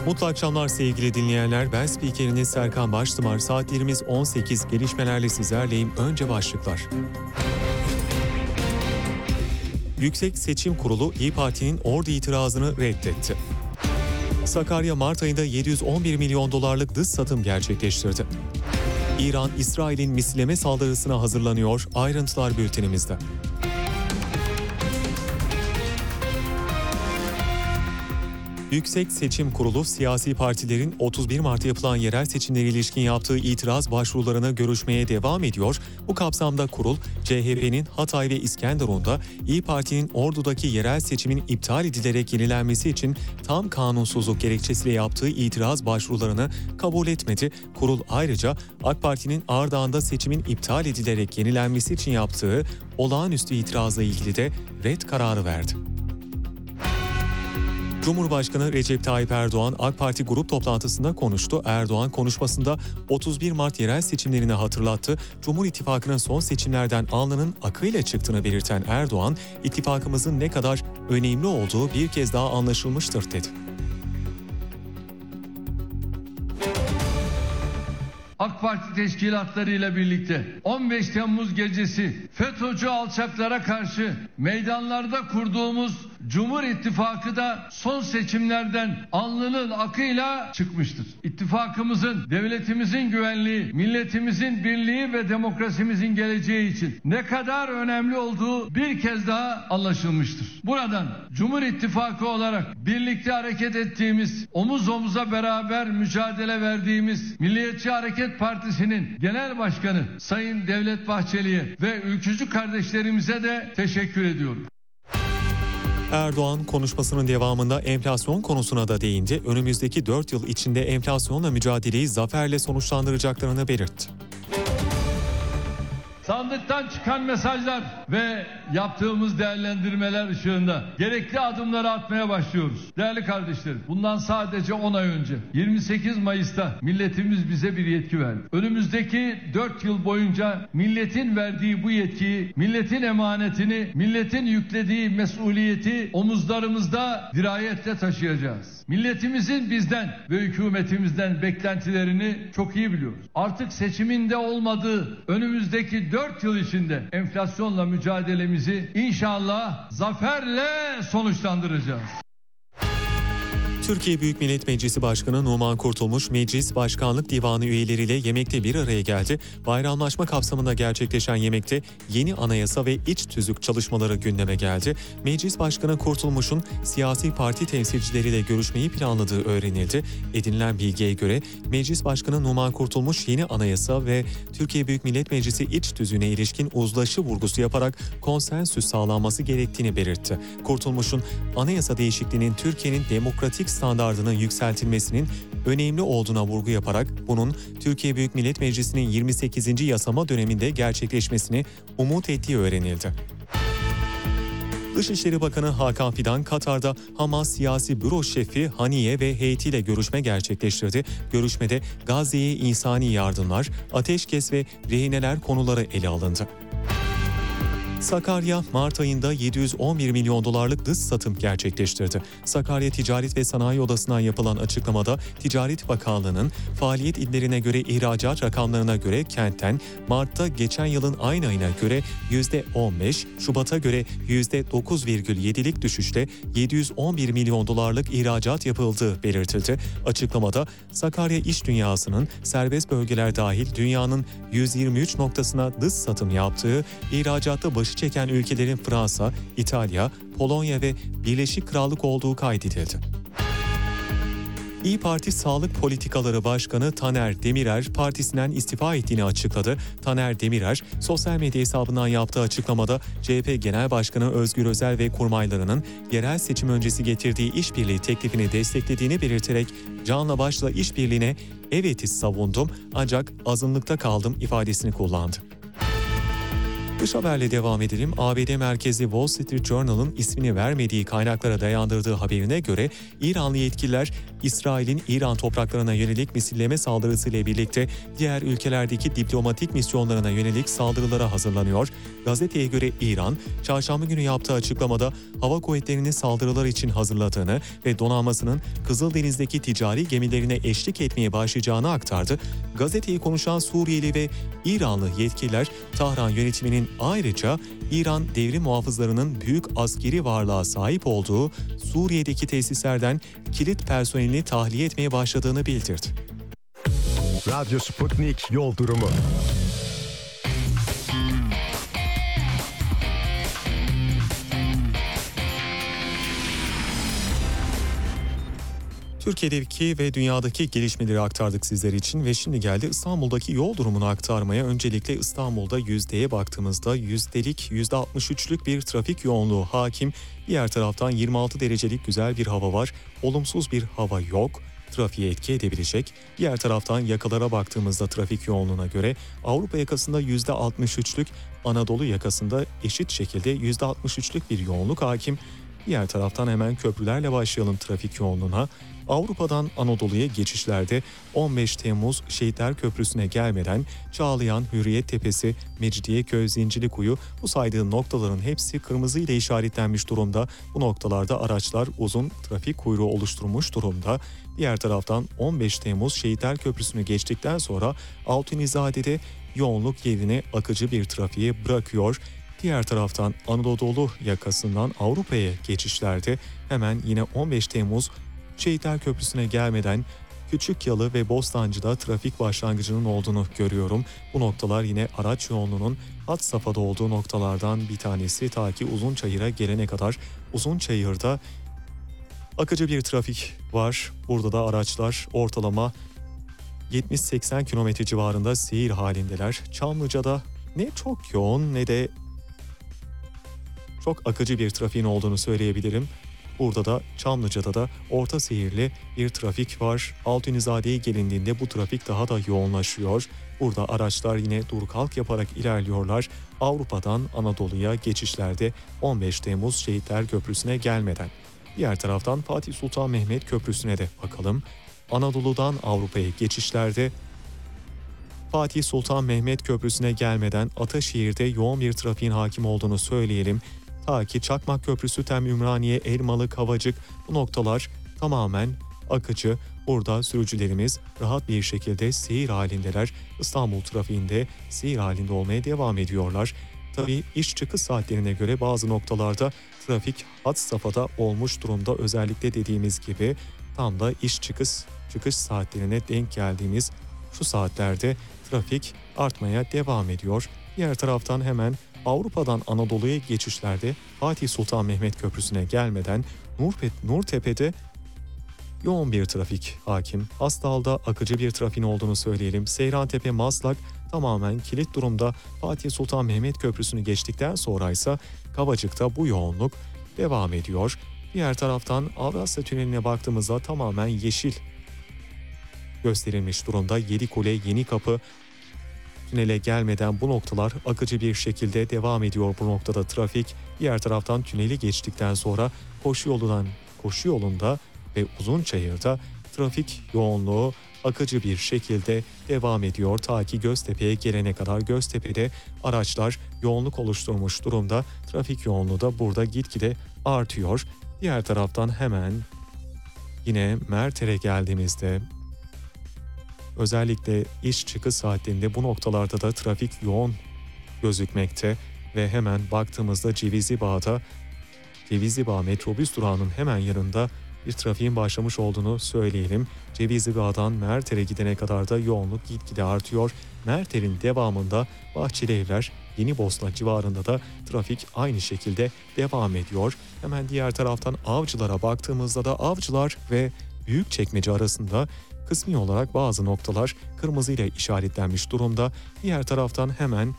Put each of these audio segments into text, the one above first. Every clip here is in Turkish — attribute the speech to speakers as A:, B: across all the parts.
A: Mutlu akşamlar sevgili dinleyenler. Ben spikeriniz Serkan Baştımar. Saatlerimiz 18, gelişmelerle sizlerleyim. Önce başlıklar. Yüksek Seçim Kurulu İYİ Parti'nin Ordu itirazını reddetti. Sakarya Mart ayında 711 milyon dolarlık dış satım gerçekleştirdi. İran, İsrail'in misilleme saldırısına hazırlanıyor. Ayrıntılar bültenimizde. Yüksek Seçim Kurulu, siyasi partilerin 31 Mart'ta yapılan yerel seçimlere ilişkin yaptığı itiraz başvurularını görüşmeye devam ediyor. Bu kapsamda kurul, CHP'nin Hatay ve İskenderun'da, İYİ Parti'nin Ordu'daki yerel seçimin iptal edilerek yenilenmesi için tam kanunsuzluk gerekçesiyle yaptığı itiraz başvurularını kabul etmedi. Kurul ayrıca AK Parti'nin Ardahan'da seçimin iptal edilerek yenilenmesi için yaptığı olağanüstü itirazla ilgili de red kararı verdi. Cumhurbaşkanı Recep Tayyip Erdoğan AK Parti grup toplantısında konuştu. Erdoğan konuşmasında 31 Mart yerel seçimlerini hatırlattı. Cumhur İttifakı'nın son seçimlerden alnının akıyla çıktığını belirten Erdoğan, ittifakımızın ne kadar önemli olduğu bir kez daha anlaşılmıştır dedi.
B: AK Parti teşkilatlarıyla birlikte 15 Temmuz gecesi FETÖ'cü alçaklara karşı meydanlarda kurduğumuz Cumhur İttifakı da son seçimlerden alnının akıyla çıkmıştır. İttifakımızın, devletimizin güvenliği, milletimizin birliği ve demokrasimizin geleceği için ne kadar önemli olduğu bir kez daha anlaşılmıştır. Buradan Cumhur İttifakı olarak birlikte hareket ettiğimiz, omuz omuza beraber mücadele verdiğimiz Milliyetçi Hareket Partisi'nin Genel Başkanı Sayın Devlet Bahçeli'ye ve ülkücü kardeşlerimize de teşekkür ediyorum.
A: Erdoğan konuşmasının devamında enflasyon konusuna da değindi. Önümüzdeki 4 yıl içinde enflasyonla mücadeleyi zaferle sonuçlandıracaklarını belirtti.
B: Sandıktan çıkan mesajlar ve yaptığımız değerlendirmeler ışığında gerekli adımları atmaya başlıyoruz. Değerli kardeşlerim, bundan sadece 10 ay önce 28 Mayıs'ta milletimiz bize bir yetki verdi. Önümüzdeki 4 yıl boyunca milletin verdiği bu yetkiyi, milletin emanetini, milletin yüklediği mesuliyeti omuzlarımızda dirayetle taşıyacağız. Milletimizin bizden ve hükümetimizden beklentilerini çok iyi biliyoruz. Artık seçiminde olmadığı önümüzdeki 4 yıl içinde enflasyonla mücadelemizi inşallah zaferle sonuçlandıracağız.
A: Türkiye Büyük Millet Meclisi Başkanı Numan Kurtulmuş, Meclis Başkanlık Divanı üyeleriyle yemekte bir araya geldi. Bayramlaşma kapsamında gerçekleşen yemekte yeni anayasa ve iç tüzük çalışmaları gündeme geldi. Meclis Başkanı Kurtulmuş'un siyasi parti temsilcileriyle görüşmeyi planladığı öğrenildi. Edinilen bilgiye göre Meclis Başkanı Numan Kurtulmuş yeni anayasa ve Türkiye Büyük Millet Meclisi iç tüzüğüne ilişkin uzlaşı vurgusu yaparak konsensüs sağlanması gerektiğini belirtti. Kurtulmuş'un anayasa değişikliğinin Türkiye'nin demokratik standardının yükseltilmesinin önemli olduğuna vurgu yaparak bunun Türkiye Büyük Millet Meclisi'nin 28. yasama döneminde gerçekleşmesini umut ettiği öğrenildi. Dışişleri Bakanı Hakan Fidan, Katar'da Hamas Siyasi Büro Şefi Haniye ve heyetiyle görüşme gerçekleştirdi. Görüşmede Gazze'ye insani yardımlar, ateşkes ve rehineler konuları ele alındı. Sakarya, Mart ayında 711 milyon dolarlık dış satım gerçekleştirdi. Sakarya Ticaret ve Sanayi Odası'ndan yapılan açıklamada Ticaret Bakanlığı'nın faaliyet illerine göre ihracat rakamlarına göre kentten Mart'ta geçen yılın aynı ayına göre %15, Şubat'a göre %9,7'lik düşüşle 711 milyon dolarlık ihracat yapıldığı belirtildi. Açıklamada Sakarya iş dünyasının serbest bölgeler dahil dünyanın 123 noktasına dış satım yaptığı, ihracatta başı çeken ülkelerin Fransa, İtalya, Polonya ve Birleşik Krallık olduğu kaydedildi. İYİ Parti Sağlık Politikaları Başkanı Taner Demirer partisinden istifa ettiğini açıkladı. Taner Demirer sosyal medya hesabından yaptığı açıklamada CHP Genel Başkanı Özgür Özel ve kurmaylarının yerel seçim öncesi getirdiği işbirliği teklifini desteklediğini belirterek canla başla işbirliğine evetiz savundum ancak azınlıkta kaldım ifadesini kullandı. Dış haberle devam edelim. ABD merkezli Wall Street Journal'ın ismini vermediği kaynaklara dayandırdığı haberine göre İranlı yetkililer İsrail'in İran topraklarına yönelik misilleme saldırısıyla birlikte diğer ülkelerdeki diplomatik misyonlarına yönelik saldırılara hazırlanıyor. Gazeteye göre İran, çarşamba günü yaptığı açıklamada hava kuvvetlerini saldırılar için hazırladığını ve donanmasının Kızıldeniz'deki ticari gemilerine eşlik etmeye başlayacağını aktardı. Gazeteyi konuşan Suriyeli ve İranlı yetkililer, Tahran yönetiminin ayrıca İran devrim muhafızlarının büyük askeri varlığa sahip olduğu Suriye'deki tesislerden kilit personelini tahliye etmeye başladığını bildirdi.
C: Radyo Sputnik Yol Durumu.
A: Türkiye'deki ve dünyadaki gelişmeleri aktardık sizler için ve şimdi geldi İstanbul'daki yol durumunu aktarmaya. Öncelikle İstanbul'da yüzdeye baktığımızda %63'lük bir trafik yoğunluğu hakim. Diğer taraftan 26 derecelik güzel bir hava var. Olumsuz bir hava yok. Trafiğe etki edebilecek. Diğer taraftan yakalara baktığımızda trafik yoğunluğuna göre Avrupa yakasında %63'lük, Anadolu yakasında eşit şekilde %63'lük bir yoğunluk hakim. Diğer taraftan hemen köprülerle başlayalım trafik yoğunluğuna. Avrupa'dan Anadolu'ya geçişlerde 15 Temmuz Şehitler Köprüsü'ne gelmeden Çağlayan, Hürriyet Tepesi, Mecidiyeköy, Zincirlikuyu, bu saydığım noktaların hepsi kırmızı ile işaretlenmiş durumda. Bu noktalarda araçlar uzun trafik kuyruğu oluşturmuş durumda. Diğer taraftan 15 Temmuz Şehitler Köprüsü'nü geçtikten sonra Altunizade'de yoğunluk yerini akıcı bir trafiğe bırakıyor. Diğer taraftan Anadolu yakasından Avrupa'ya geçişlerde hemen yine 15 Temmuz Şehitler Köprüsü'ne gelmeden Küçükyalı ve Bostancı'da trafik başlangıcının olduğunu görüyorum. Bu noktalar yine araç yoğunluğunun had safhada olduğu noktalardan bir tanesi, ta ki Uzunçayır'a gelene kadar. Uzunçayır'da akıcı bir trafik var. Burada da araçlar ortalama 70-80 km civarında seyir halindeler. Çamlıca'da ne çok yoğun ne de çok akıcı bir trafiğin olduğunu söyleyebilirim. Burada da Çamlıca'da da orta seyirli bir trafik var. Altunizade'ye gelindiğinde bu trafik daha da yoğunlaşıyor. Burada araçlar yine dur kalk yaparak ilerliyorlar. Avrupa'dan Anadolu'ya geçişlerde 15 Temmuz Şehitler Köprüsü'ne gelmeden. Diğer taraftan Fatih Sultan Mehmet Köprüsü'ne de bakalım. Anadolu'dan Avrupa'ya geçişlerde Fatih Sultan Mehmet Köprüsü'ne gelmeden Ataşehir'de yoğun bir trafiğin hakim olduğunu söyleyelim. Ta ki Çakmak Köprüsü, Tem Ümraniye, Elmalı, Kavacık, bu noktalar tamamen akıcı. Burada sürücülerimiz rahat bir şekilde seyir halindeler. İstanbul trafiğinde seyir halinde olmaya devam ediyorlar. Tabii iş çıkış saatlerine göre bazı noktalarda trafik had safhada olmuş durumda. Özellikle dediğimiz gibi tam da iş çıkış saatlerine denk geldiğimiz şu saatlerde trafik artmaya devam ediyor. Diğer taraftan hemen Avrupa'dan Anadolu'ya geçişlerde Fatih Sultan Mehmet Köprüsü'ne gelmeden Nurtepe'de yoğun bir trafik hakim. Hastal'da akıcı bir trafiğin olduğunu söyleyelim. Seyrantepe, Maslak tamamen kilit durumda. Fatih Sultan Mehmet Köprüsü'nü geçtikten sonra ise Kavacık'ta bu yoğunluk devam ediyor. Diğer taraftan Avrasya Tüneli'ne baktığımızda tamamen yeşil gösterilmiş durumda. Yedikule, Yenikapı tünele gelmeden bu noktalar akıcı bir şekilde devam ediyor bu noktada trafik. Diğer taraftan tüneli geçtikten sonra koşu yolunda ve Uzunçayır'da trafik yoğunluğu akıcı bir şekilde devam ediyor. Ta ki Göztepe'ye gelene kadar. Göztepe'de araçlar yoğunluk oluşturmuş durumda. Trafik yoğunluğu da burada gitgide artıyor. Diğer taraftan hemen yine Merter'e geldiğimizde özellikle iş çıkış saatlerinde bu noktalarda da trafik yoğun gözükmekte ve hemen baktığımızda Cevizli Bağ metrobüs durağının hemen yanında bir trafiğin başlamış olduğunu söyleyelim. Cevizli Bağ'dan Merter'e gidene kadar da yoğunluk gitgide artıyor. Merter'in devamında Bahçelievler, Yenibosna civarında da trafik aynı şekilde devam ediyor. Hemen diğer taraftan Avcılar'a baktığımızda da Avcılar ve Büyükçekmece arasında kısmi olarak bazı noktalar kırmızı ile işaretlenmiş durumda. Diğer taraftan hemen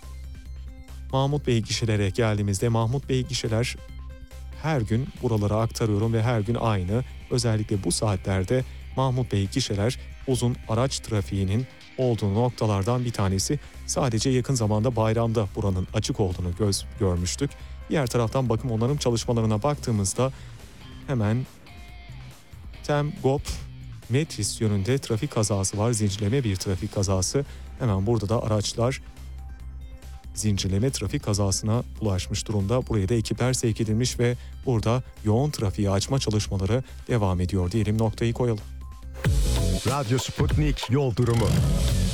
A: Mahmut Bey gişelere geldiğimizde Mahmut Bey gişeler her gün buralara aktarıyorum ve her gün aynı. Özellikle bu saatlerde Mahmut Bey gişeler uzun araç trafiğinin olduğu noktalardan bir tanesi. Sadece yakın zamanda bayramda buranın açık olduğunu görmüştük. Diğer taraftan bakım onarım çalışmalarına baktığımızda hemen Tem-Gop Metris yönünde trafik kazası var. Zincirleme bir trafik kazası. Hemen burada da araçlar zincirleme trafik kazasına ulaşmış durumda. Buraya da ekipler sevk edilmiş ve burada yoğun trafiği açma çalışmaları devam ediyor diyelim, noktayı koyalım.
C: Radyo Sputnik Yol Durumu.